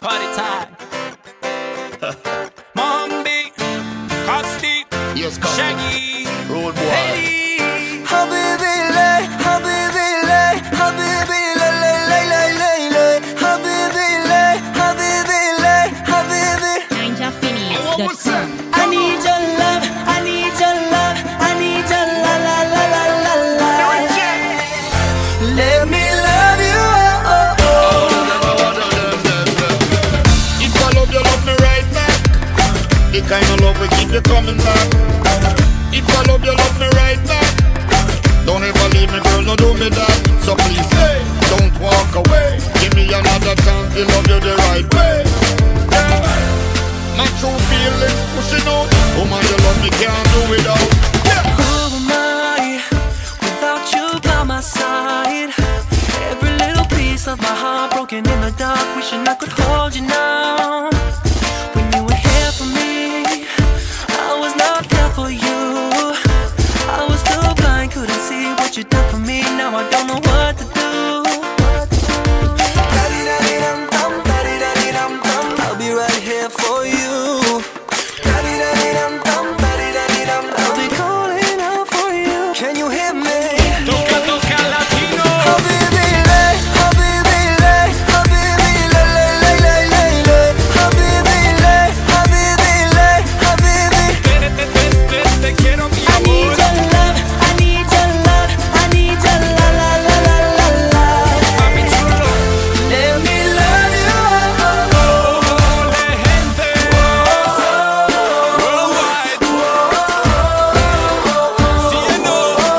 party time. Mombi, Costi, Yes, Costi. Shaggy, Road boy. Hey. Habibi lay, habibi lay, habibi lay, lay, lay, lay, lay, lay. Habibi lay, habibi lay, habibi. NinjaPhoenix.com. I need your love, I need your love, I need your la la la la la la. Let me love you, oh, oh, If I love you, love me right back. The kind of love we keep you coming back. If I love you, love me right back. Don't ever leave me, girl, no do me that. So please, hey, don't walk away. Give me another chance to love you the right way. Yeah. My true feelings pushing out. Oh man, you love me, can't do without. Yeah. Who am I without you by my side? Every little piece of my heart broken in the dark, wishing I could hold you now. When you were here for me, I was not there for you. I was too blind, couldn't see what you did for me. Now I don't know what to do. Da-dee-da-dee-dum-dum, da-dee-da-dee-dum-dum, I'll be right here for you. Da-dee-da-dee-dum-dum, da-dee-da-dee-dum, I'll be calling out for you. Can you hear me? Toca, toca, latino. Habibi lay, habibi lay, habibi lay, lay, lay, lay, lay, lay. Habibi lay, habibi lay, habibi. Te quiero, mi I need amor. your love, I need your love, I need your la la la la la la. Mami chulo. Let me love you, oh, oh, Ole, gente. Worldwide. Siendo.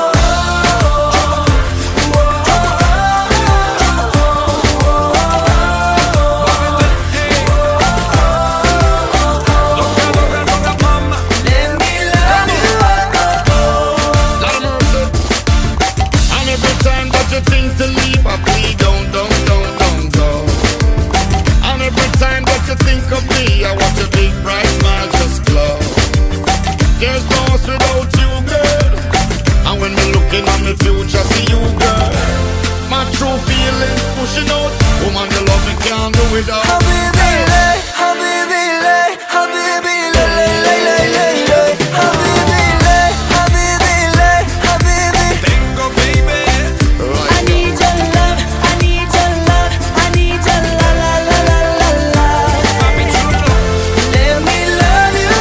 Mama. let me love you, oh, Lord of mercy. And every time that you think to leave, I plead, don't go. And every time that you think of me, I watch your big bright smile just glow. There's no us without you, girl. And when me looking at my future, see you, girl. My true feelings pushing out. Woman, you love me, can't do without. Habibi lay, habibi lay, habibi lay, lay, lay, lay, lay, lay. Habibi lay, habibi lay, habibi. Tengo, baby. Right, I need your love, I need your love, I need your la la la la la la. Mami chulo. Let me love you,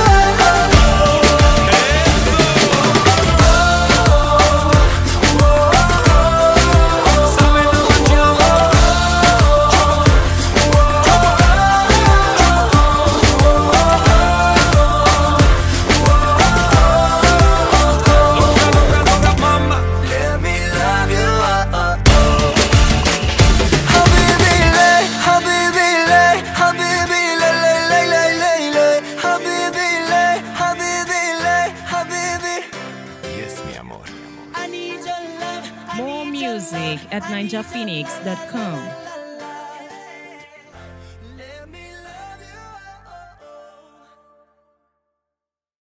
Sabe lo que te amo. Loca, mama. let me love you. Habibi lay, habibi lay, habibi lay, lay, lay, lay, lay, lay. Habibi lay, habibi lay, habibi. Yes, mi amor. I need your love. More music at NinjaPhoenix.com.